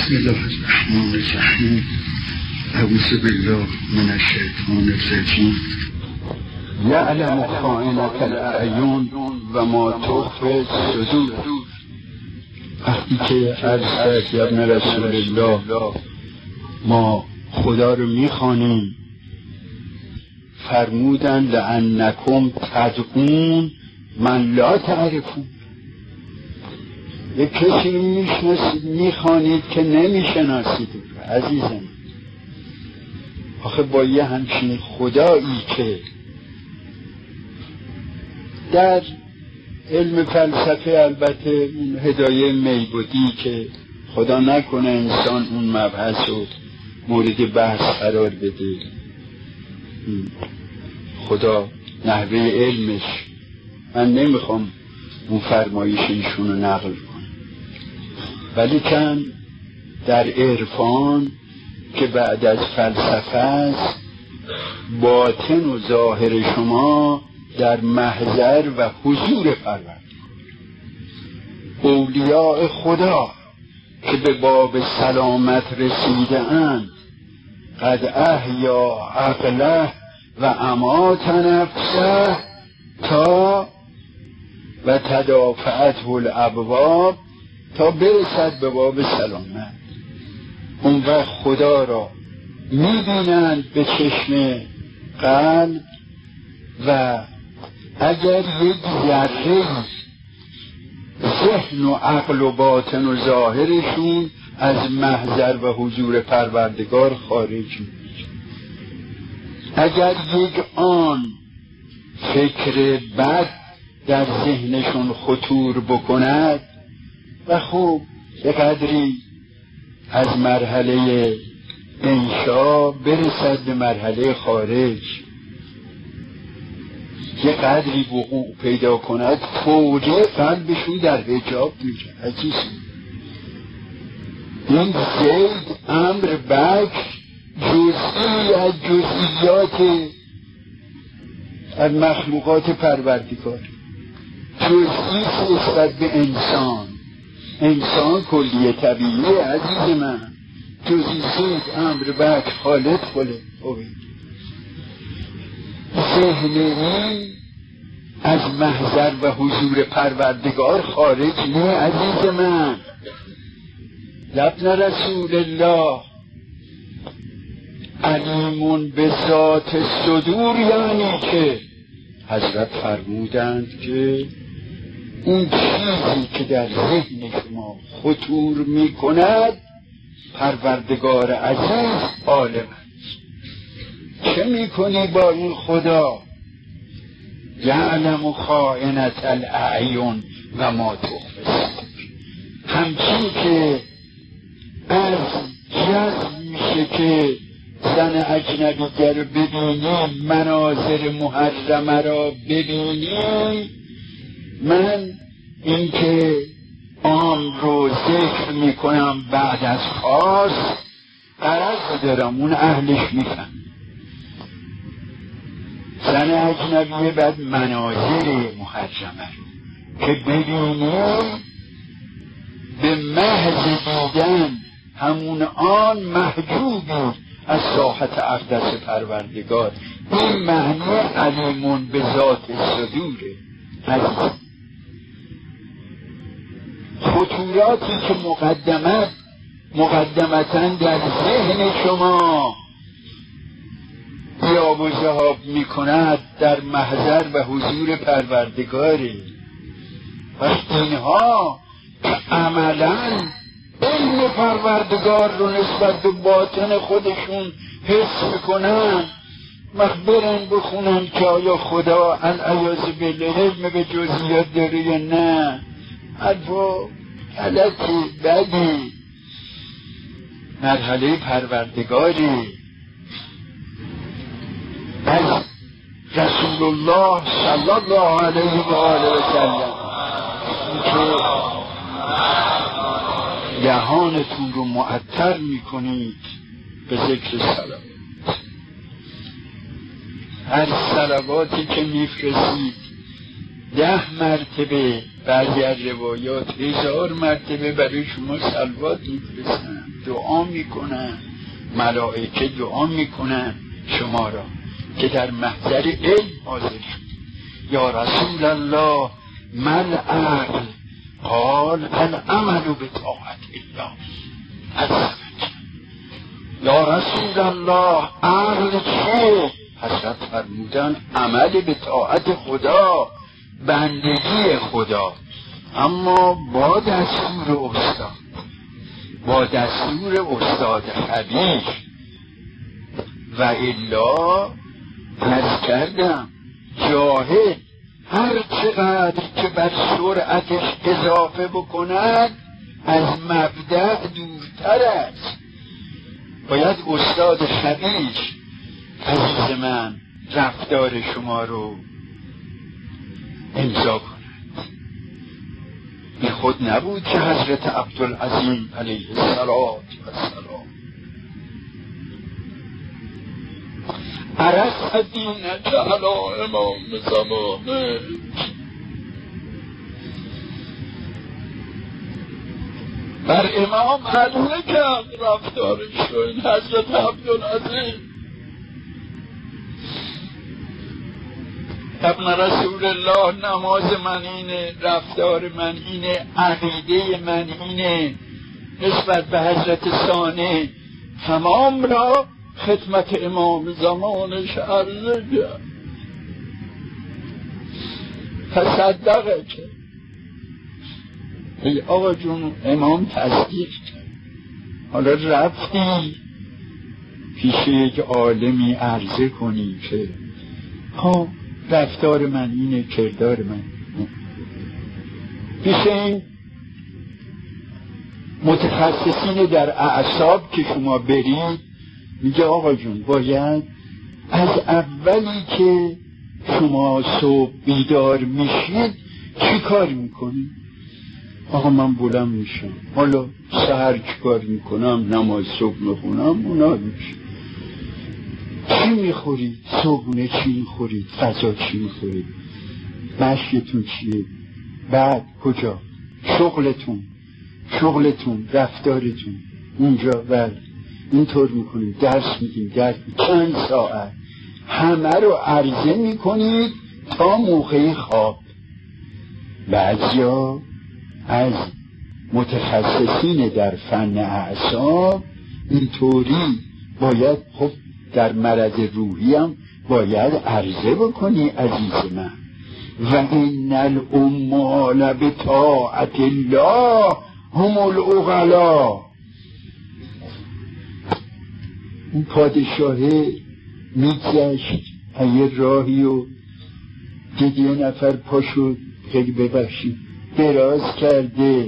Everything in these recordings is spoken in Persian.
بسم الله الرحمن الرحیم. اعوذ بالله من الشیطان الرجیم. یعلم خائنة الاعین و ما تخفی الصدور. وقتی که عرض کرد ابن رسول الله ما خدا رو میخوانیم، فرمودن لأنکم تدعون من لا تعرفون. یک کسی میخوانید که نمیشناسید. عزیزم آخه با یه همچین خدایی که در علم فلسفه البته اون هدایه میبودی که خدا نکنه انسان اون مبحث رو مورد بحث قرار بده، خدا نحوه علمش، من نمیخوام اون فرمایش ایشون رو نقل کنم، ولی کن در عرفان که بعد از فلسفه است، باطن و ظاهر شما در محضر و حضور پروردگار. اولیاء خدا که به باب سلامت رسیده اند، قد احیا عقله و امات نفسه تا و تدافعته الابواب، تا برسد به باب سلامت. اون وقت خدا را میبینند به چشم قلب و اگر یک ذره ذهن و عقل و باطن و ظاهرشون از محضر و حضور پروردگار خارج میشه، اگر یک آن فکر بد در ذهنشون خطور بکند و خوب یه قدری از مرحله انشا برسد به مرحله خارج، یه قدری وقوع پیدا کند، فوری قلبشون در حجاب میشه. عزیز این زید امر بکر جزئی از جزئیات از مخلوقات پروردگار، جزئی نسبت به انسان کلیه طبیعی. عزیز من جزئی زید امر بکر خالد خله ذهن این از محضر و حضور پروردگار خارج نه. عزیز من ابن رسول الله علیمون به ذات صدور، یعنی که حضرت فرمودند که اون چیزی که در ذهن شما خطور می کند پروردگار عزیز عالم است. چه می کنی با این خدا؟ یعلم خائنة الاعین و ما تخفی الصدور. همچین که از جذب میشه که زن اجنبیگر رو ببینی، مناظر محرمه را ببینی، من این که عام رو ذکر میکنم بعد از خاص غرض دارم اون اهلش میفهم. زن اجنبیه بعد مناظر محرمه که ببینیم، به محض دیدن همون آن محجوبی از ساحت اقدس پروردگار. این معنی علیمون به ذات صدوره. خطوراتی که مقدمتاً در ذهن شما یا و ذهاب می کند در محضر و حضور پروردگاری، و اینها عملاً علم پروردگار رو نسبت به باطن خودشون حس میکنن، مخبرن بخونن که آیا خدا العیاذ بالله علم به جزئیات داره یا نه. حرفا غلطی بدی. مرحله پروردگاری از رسول الله صلی الله علیه و آله و سلم که دهانتون رو معطر میکنید به ذکر صلوات. هر صلواتی که میفرستید 10 مرتبه، بعضی از روایات 1000 مرتبه برای شما صلوات میفرستن، دعا میکنن، ملائکه دعا میکنن شما را که در محضر علم حاضر شد. یا رسول الله من عقل قال العمل بطاعت الله عز وجل. یا رسول الله عقل چیه؟ حضرت فرمودن عمل به طاعت خدا، بندگی خدا، اما با دستور استاد، با دستور استاد خبیر. و الا عرض کردم جاهل هر چقدر که بر سرعتش اضافه بکند از مبدأ دورتر است. باید استاد خبیر عزیز من رفتار شما رو امضا کند. بی خود نبود که حضرت عبدالعظیم علیه السلام عرص دینک علی امام زمانه، بر امام عرضه کرد رفتارش رو. این حضرت عبدالعظیم ابن رسول الله، نماز من اینه، رفتار من اینه، عقیده من اینه، نسبت به حضرت ثانی تمام را خدمت امام زمانش عرضه کرد. تصدقه که ای آقا جون امام تصدیق کرد. حالا رفتی پیش یک عالمی عرضه کنی که ها رفتار من اینه، کردار من اینه. پیش این متخصصین در اعصاب که شما برید میگه آقا جون باید از اولی که شما صبح بیدار میشید چی کار میکنید؟ آقا من بلند میشم، حالا سحر چی کار میکنم، نماز صبح میخونم، اونا میشه. چی میخورید؟ صبحونه چی میخورید؟ غذا چی میخورید؟ مشیتون چیه؟ بعد کجا؟ شغلتون، رفتارتون اونجا اینطور میکنید، درس میدیم، چند ساعت همه رو عرضه میکنید تا موقع خواب. بعضیا از متخصصین در فن اعصاب اینطوری باید، خب در مرض روحی هم باید عرضه بکنی عزیز من. و این الاموال بطاعت الله هم العقلا. اون پادشاهه میگذشت یه راهی و دید یه نفر پا شد، خیلی ببخشید دراز کرده،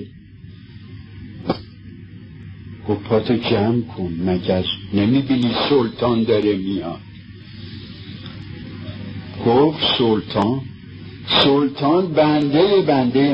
گفت پاتو جمع کن، مگر نمیبینی سلطان داره میاد؟ گفت سلطان بنده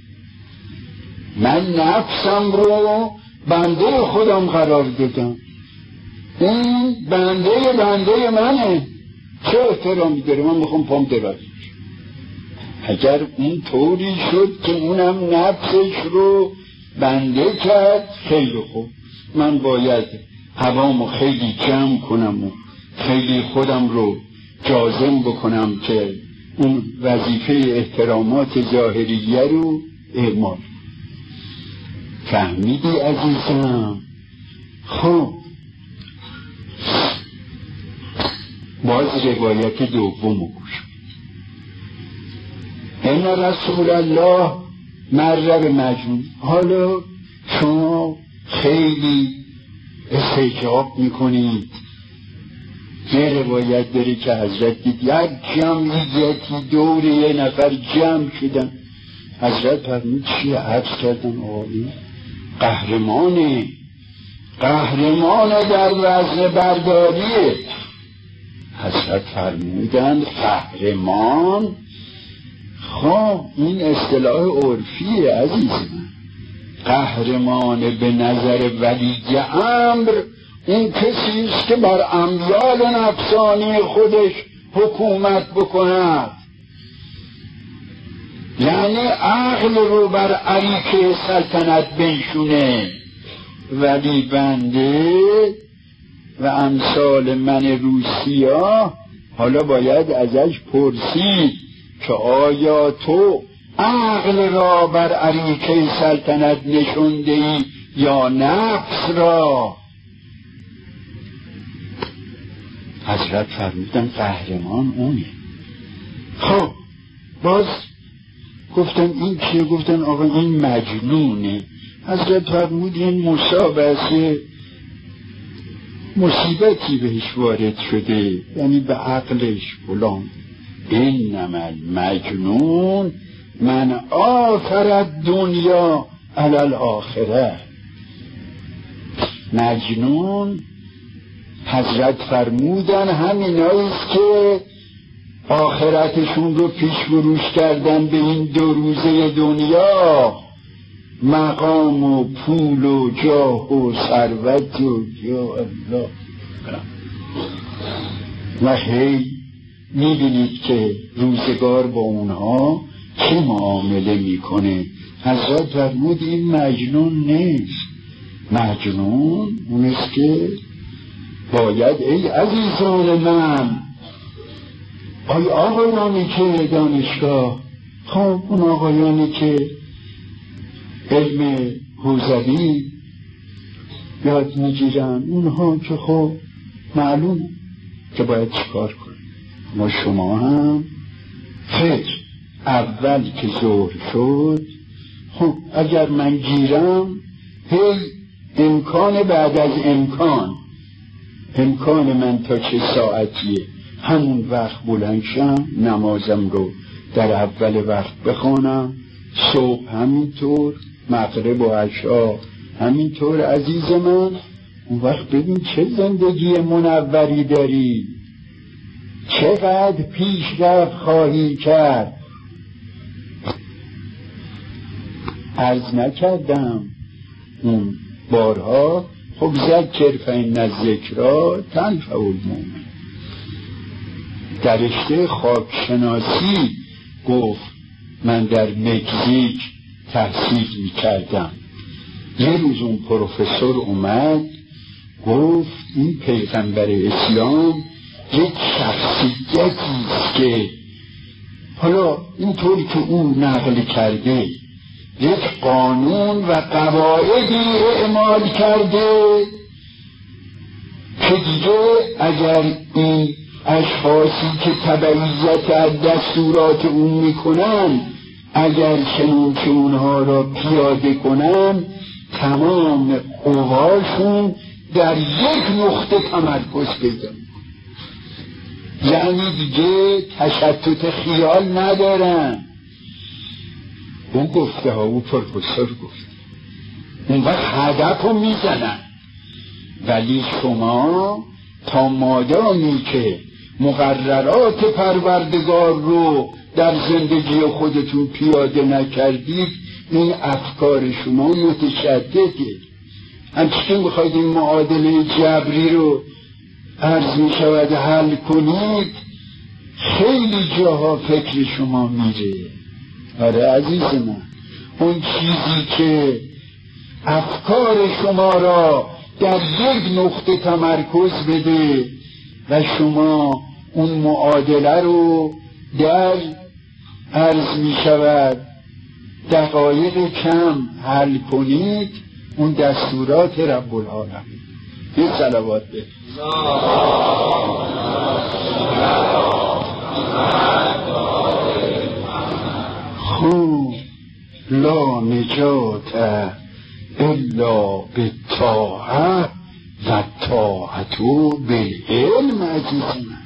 من نفسم رو بنده خودم قرار دادم، این بنده منه، چه احترامی داره؟ من میخوام پام دراز. اگر اون طوری شد که اونم نفسش رو بنده کرد، خیلی خوب، من باید هوامو خیلی جمع کنم و خیلی خودم رو جازم بکنم که اون وظیفه احترامات ظاهریه رو اعمال. فهمیدی عزیزم؟ خب باز روایت دوم گوش. این رسول الله مر به مجنون. حالا شما خیلی استجاب میکنید. یه روایت داره که حضرت دید یک جمعیتی دور یه نفر جمع شدن. حضرت فرمود چیه؟ عرض کردن آقایی قهرمان در وزن برداریه. حضرت فرمودن قهرمان؟ خب این اصطلاح عرفیه عزیز من. قهرمان به نظر ولی امر این کسی است که بر امیال نفسانی خودش حکومت بکند. یعنی عقل رو بر عریکه سلطنت بنشونه، ولی بنده و امثال من روسیا حالا باید ازش پرسید که آیا تو عقل را بر عریکه سلطنت نشونده ای یا نفس را؟ حضرت فرمودن قهرمان اونه. خب باز گفتن این چیه؟ گفتن آقا این مجنونه. حضرت فرمود این مصابه مصیبتی بهش وارد شده، یعنی به عقلش فلان. اینما المجنون من آثر دنیا علی الاخره. مجنون حضرت فرمودن همیناییست که آخرتشون رو پیش فروش کردن به این 2 روزه دنیا، مقام و پول و جاه و ثروت و یا الله. و هی میبینید که روزگار با اونها چه معامله میکنه. حضرت فرمود این مجنون نیست، مجنون اونست که باید ای عزیزان من، ای آقایانی که دانشگاه، خب اون آقایانی که علم حوزوی یاد میگیرن، اونها که خب معلوم که باید چیکار کنن. ما شما هم فکر اول که ظهر شد، خب اگر من گیرم هی امکان بعد از امکان من تا چه ساعتیه، همون وقت بلند شم، نمازم رو در اول وقت بخوانم، صبح همینطور، مغرب و عشا همینطور. عزیز من اون وقت ببین چه زندگی منوری داری، چقدر پیشرفت خواهی کرد. عرض نکردم اون بارها، خب ذکر فإن الذکری تنفع المؤمنین. در رشته خاکشناسی گفت من در مکزیک تحصیل میکردم. یه روز اون پروفسور اومد گفت این پیغمبر اسلام یک شخصیتیست که حالا اینطوری که اون نقل کرده یک قانون و قواعدی اعمال کرده که دیگه اگر این اشخاصی که تبعیت از دستورات اون میکنن اگر چنین که اونها را پیاده کنن، تمام قواشون در یک نقطه تمرکز پیدا میکنن، یعنی دیگه تشتت خیال ندارن. اون گفته ها، اون پروفسور گفت اون وقت هدف رو میزنن. ولی شما تا مادامی که مقررات پروردگار رو در زندگی خودتون پیاده نکردید، این افکار شما متشدده. همچنین میخواید این معادله جبری رو عرض میشود حل کنید، خیلی جاها فکر شما میره. آره عزیز من، اون چیزی که افکار شما را در یک نقطه تمرکز بده و شما اون معادله رو در عرض می شود دقایق کم حل کنید، اون دستورات رب العالمین. یه صلوات به خوب لا نجات الا بالطاعه و طاعتو بالعلم. عزیز من،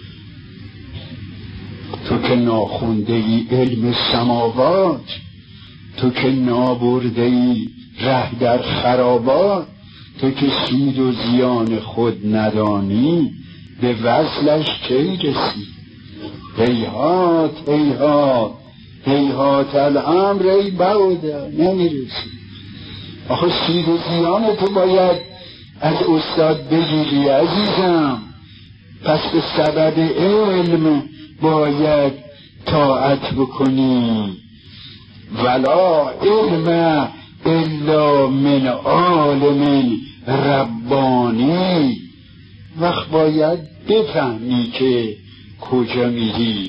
تو که ناخونده ای علم سماوات، تو که نابرده ای ره در خرابات، تو که سود و زیان خود ندانی، به وصلش کی رسی؟ هیهات هیهات هیهات الامر ای بعوده، نمیرسی. آخه سود و زیان تو باید از استاد بگیری عزیزم. پس به سبب علم باید طاعت بکنی. ولا علم الا من عالم ربانی. وقت باید بفهمی که کجا میری.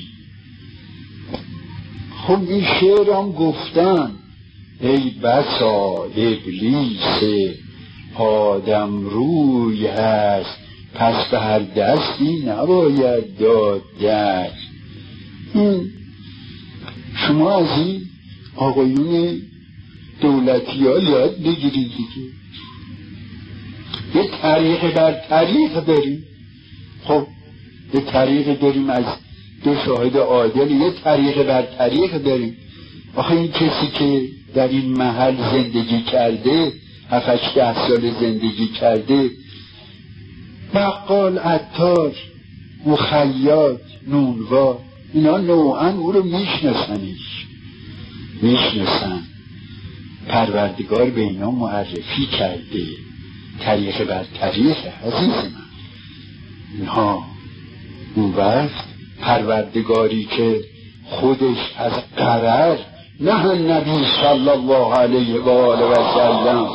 خب این شعرم گفتن ای بسا ابلیس آدم روی هست، پس به هر دستی نباید داد دست. شما از این آقایون دولتی ها یاد بگیرید دیگه. یه طریق بر طریق داریم. خب یه طریق داریم از دو شاهد عادل، یه طریق بر طریق داریم. آخه این کسی که در این محل زندگی کرده، 7-10 سال زندگی کرده، بقال، عطار، مخیاط، نونوار، اینا نوعا او رو میشناسن. پروردگار به اینا معرفی کرده، طریق بر طریق عزیز من. اینها اون وقت پروردگاری که خودش از قرر، نه النبی صلی الله علیه و آله و سلم،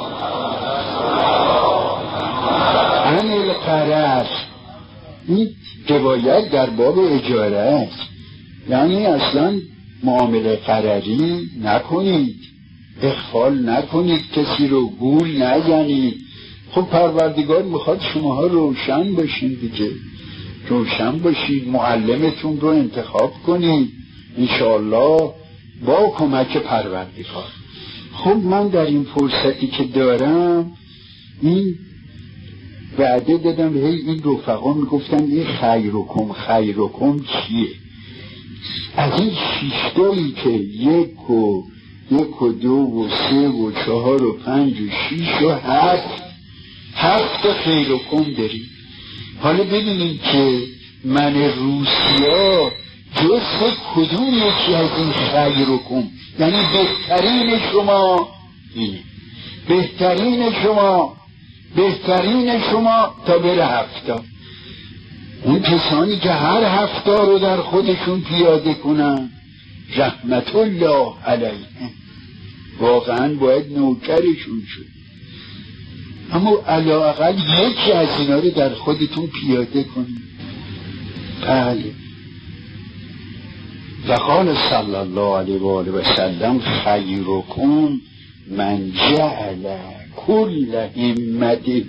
عن القرر، این روایت در باب اجاره است. یعنی اصلا معامله قرری نکنید، اخفال نکنید، کسی رو گول نزنید. خب پروردگار میخواد شماها روشن باشین دیگه، روشن باشید، معلمتون رو انتخاب کنید انشاءالله با کمک پروردگار. خب من در این فرصتی که دارم این وعده دادم، این رفقا میگفتن این خیرکم چیه؟ از این 6 تایی که 1 و 2 و 3 و 4 و 5 و 6 و 7 خیرکم داریم. حالا ببینیم که من روسیا جز کدوم یکی از این خیرکم، یعنی بهترین شما اینه، بهترین شما تا بره 7. اون کسانی که هر 7 رو در خودشون پیاده کنن رحمت الله علیهم، واقعا باید نوکرشون شد. اما علااقل یکی از اینا رو در خودتون پیاده کنید. بله. و قال صلی الله علیه و آله و سلم خیرکم من جعل کل همته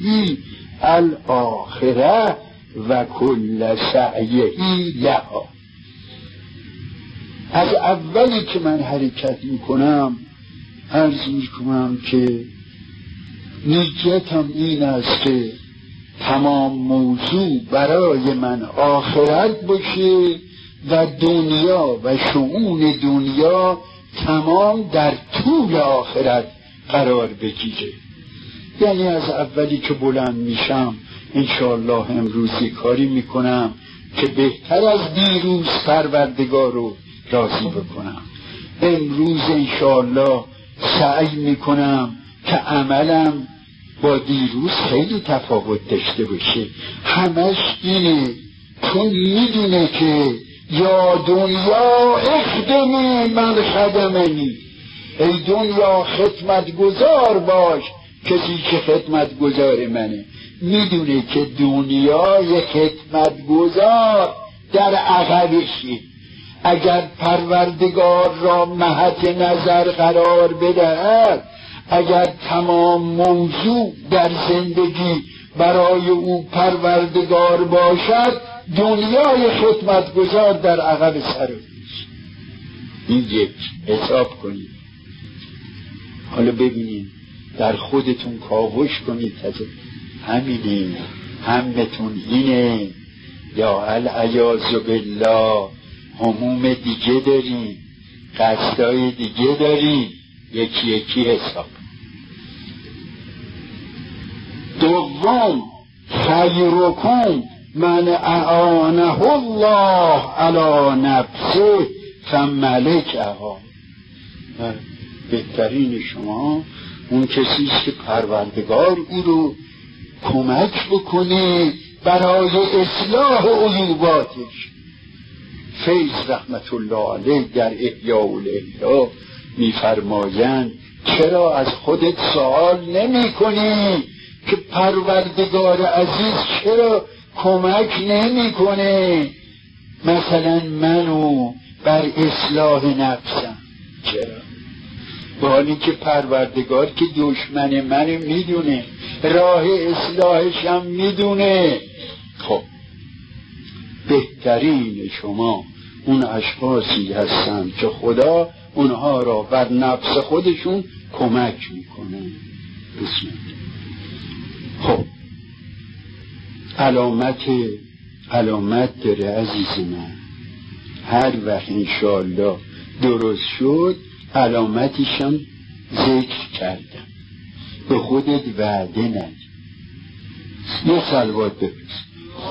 الاخره و کل سعیه لها. از اولی که من حرکت میکنم عرض میکنم که نیتم این است که تمام موضوع برای من آخرت باشه و دنیا و شؤون دنیا تمام در طول آخرت قرار بگیره. یعنی از اولی که بلند میشم انشاءالله امروزی کاری میکنم که بهتر از دیروز پروردگار رو راضی بکنم. امروز انشاءالله سعی میکنم که عملم با دیروز خیلی تفاوت داشته باشه. همش اینه، چون میدونه که یا دنیا اخدمی من خدمنی، ای دنیا خدمتگزار باش کسی که خدمتگزار منه. میدونه که دنیای خدمتگزار در عقبشه. اگر پروردگار را مهد نظر قرار بدهد، اگر تمام موضوع در زندگی برای او پروردگار باشد، دنیای خدمتگزار در عقب سر اوست. این یک حساب کنید. حالا ببینید در خودتون کاوش کنید، همینه، همتون اینه، یا العیاذ بالله هموم دیگه داریم، قصدای دیگه داریم، یکی یکی حساب. دوم خیرکم من اعانه الله علی نفسه فملکها. بهترین شما اون کسیست که پروردگار او رو کمک بکنه برای اصلاح عیوباتش. فیض رحمت الله علیه در احیاء الاحیا میفرمایند چرا از خودت سوال نمی کنی که پروردگار عزیز چرا کمک نمی کنه مثلا منو بر اصلاح نفسم؟ چرا؟ با حالی که پروردگار که دشمن منه میدونه، راه اصلاحشم میدونه. خب بهترین شما اون اشخاصی هستن که خدا اونها را بر نفس خودشون کمک میکنه. بسم الله. خب علامت داره عزیز من. هر وقت انشاءالله درست شد علامتیشم ذکر کردم. به خودت وعده ندی. یه صلوات بفرست.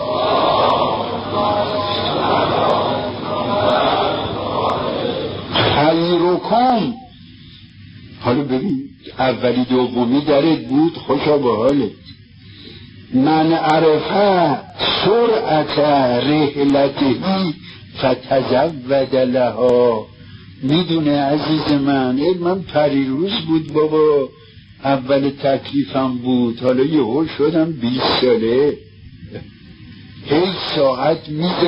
خیرکم. حالا ببین اولی دومی درت بود، خوشا به حالت. من عرفه سرعت رحلته فتزود لها. میدونه عزیز من پریروز بود بابا، اول تکلیفم بود، حالا یهو شدم 20 ساله. هی ساعت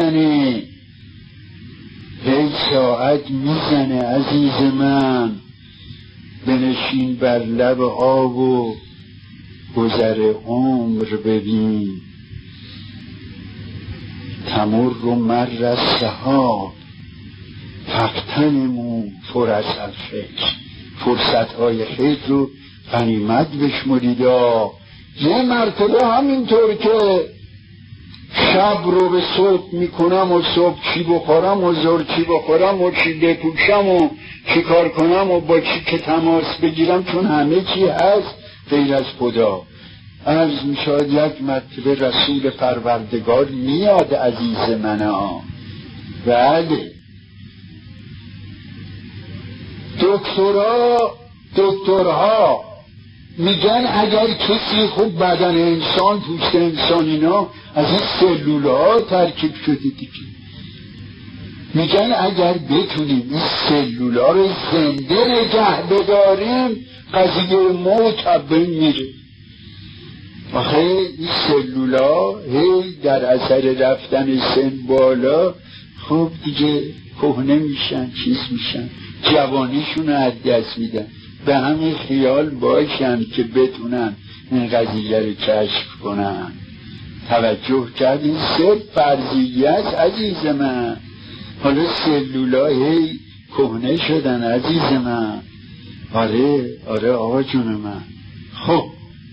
میزنه عزیز من. بنشین بر لب آب و گذر عمر ببین. تمر و مر السحاب فاغتنموا فرص الخیر. فرصتهای خیر رو غنیمت بشمرید. یه مرتبه همینطور که شب رو به صبح میکنم و صبح چی بخورم و زور چی بخورم و چی بپوشم و چی کار کنم و با چی که تماس بگیرم، چون همه چی هست غیر از خدا. عرض میشود یک مرتبه رسول پروردگار میاد عزیز من. بله دکترها میگن اگر کسی خوب بدن انسان، پوست انسان اینا از این سلولها ترکیب شده دیگه، میگن اگر بتونیم این سلولها رو زنده نگه بداریم قضیه موت بین میره. آخه این سلولها هی در اثر رفتن سن بالا خب دیگه کهنه میشن، چیز میشن، جوانیشون رو از دست میدن. به همین خیال باشن که بتونن این قضیه رو کشف کنن. توجه کردین؟ صرف فرضیه است عزیز من. حالا سلولا هی کهنه شدن عزیز من. آره آقا جون من. خب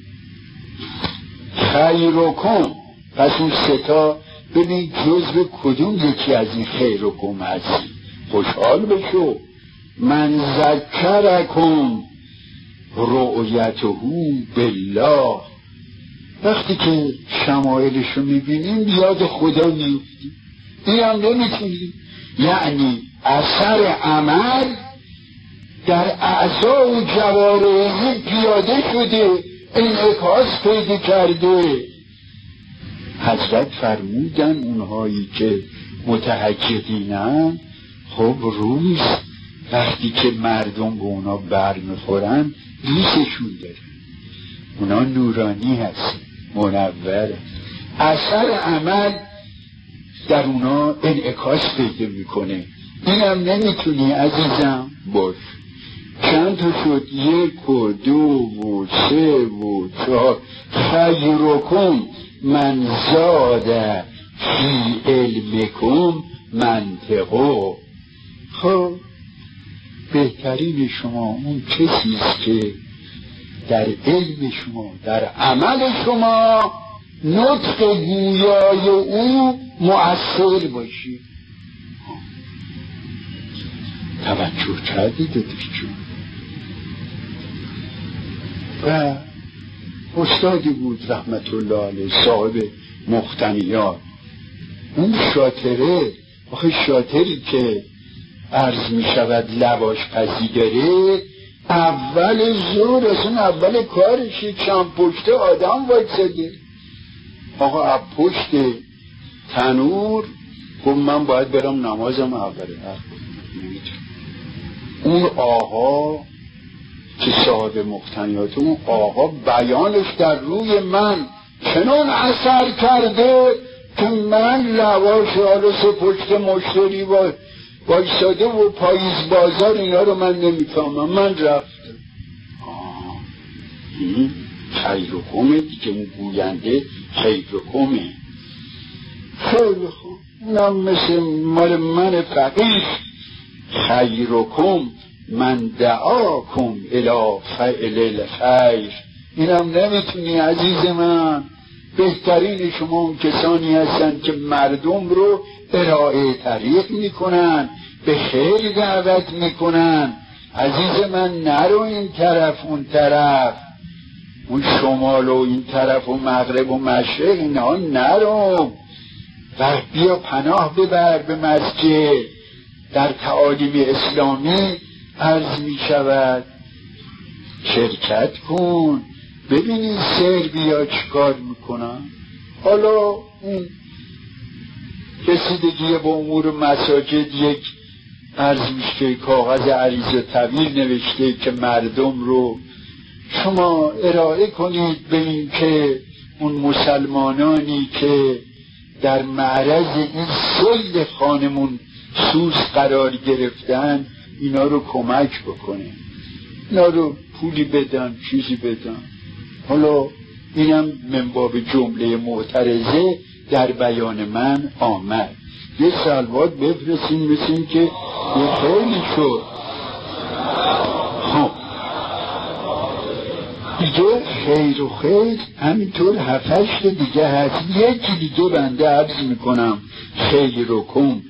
خیرکم. پس اون ستا ببین جزو کدوم یکی از این خیرکم هستی. خوشحال بشو. من ذکرکم رؤیته بالله. وقتی که شمایلشو میبینیم یاد خدا میفتیم. این هم نمیتونیم، یعنی اثر عمل در اعضا و جوارح پیاده شده، انعکاس پیدا کرده. حضرت فرمودن اونهایی که متحجدینن خب روز وقتی که مردم به اونا بر میخورن دوستشون دارن، اونا نورانی هست، منور، اثر عمل در اونا انعکاس پیدا میکنه. اینم نمیتونی عزیزم باش. چند تا شد؟ 1 و 2 و 3 و 4. خیرکم من زاد فی علمکم منطقو. خب بهترین شما اون کسیست که در علم شما، در عمل شما نطق گویای او مؤثر باشی. توجه کردید دوستان؟ و استادی بود رحمت الله علیه، صاحب مختنیات. اون شاطره، آخه شاطری که عرض می شود لواش پزی داره، اول زور اصلا اول کارشی چند پشته آدم وایساده. آقا از پشت تنور گفت من باید برم نمازم اوله. اون آقا که صاحب مقتنیات، اون آقا بیانش در روی من چنان اثر کرده که من لواش آرس پشت مشتری وایساده و پاییز بازار اینا رو من نمیفهمم، من رفتم. این خیرکمه دیگه، اون گوینده خیرکمه. خیلی خوب، اونم مثل مال من فقیر. خیرکم من دعاکم الی فعل الخیر. اینم نمیتونی عزیز من. بهترین شما اون کسانی هستن که مردم رو ارائه طریق میکنن، به خیر دعوت میکنن. عزیز من نرو این طرف اون طرف، اون شمال و این طرف و مغرب و مشرق، اینا نرو و بیا پناه ببر به مسجد. در تعالیم اسلامی عرض می شود شرکت کن، ببینید سربیا چی کار میکنن. حالا اون رسیدگی به امور مساجد یک عرض میشه کاغذ عریضه طویل نوشته که مردم رو شما ارائه کنید به این که اون مسلمانانی که در معرض این سیل خانمون سوز قرار گرفتن اینا رو کمک بکنه، اینا رو پولی بدن، چیزی بدن. حالا اینم من باب جمله معترضه در بیان من آمد. یه سلوات بفرستین مثل این که یه خیلی شد. خب دیگه خیر و خیر همینطور 7-8 دیگه هست. یکی دیگه بنده عرض میکنم خیرکم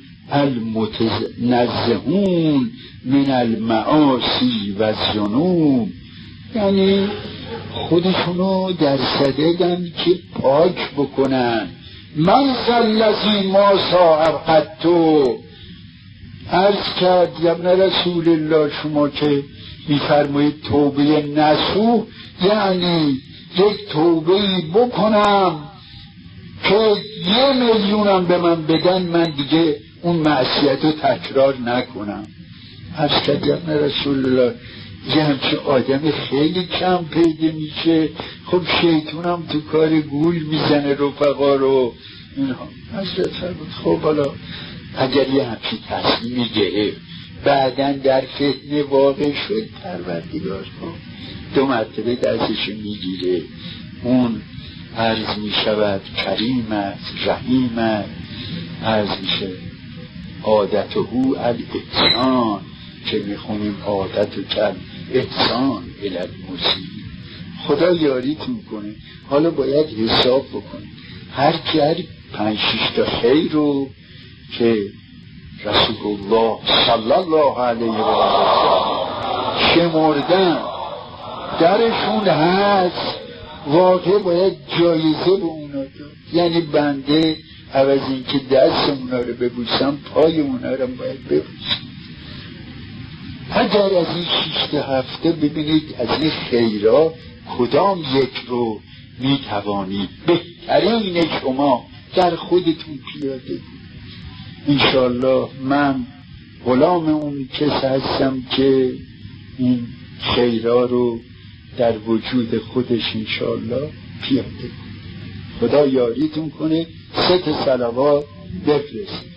المتنزهون من المعاصی و الذنوب، یعنی خودشونو در صددن که پاک بکنن. من الذی ما صاحب قدتو عرض کرد یا ابن رسول الله شما که میفرمایید توبه نصوح یعنی یک توبه بکنم که 1,000,000 به من بدن، من دیگه اون معصیت رو تکرار نکنم. عرض کرد یا ابن رسول الله یه همچه آدم خیلی کم پیدا میشه. خب شیطونم تو کار گول میزنه رفقا رو اینها. حضرت فرمود خب حالا اگر یه همچی تصمیمی گرفت بعدن در فتنه واقع شد، پروردگار کن 2 مرتبه دستش میگیره. اون عرض میشود کریم است، رحیم است، عرض میشه عادت او الاحسان که میخونیم عادت و کل احسان الالمسیح. خدا یاریتون کنه. حالا باید حساب بکنید هر 5-6 تا خیر رو که رسول الله صلی الله علیه و آله شمردن درشون هست، واقع باید جایزه به اونا داد. یعنی بنده عوض این که دست اونا رو ببوسم پای اونا رو باید ببوسم. اگر از این 6 هفته ببینید از این خیرها کدام یک رو میتوانید بهترین شما در خودتون پیاده کنید. انشالله من غلام اون کس هستم که این خیرها رو در وجود خودش انشالله پیاده کنید. خدا یاریتون کنه. 3 صلوات بفرستید.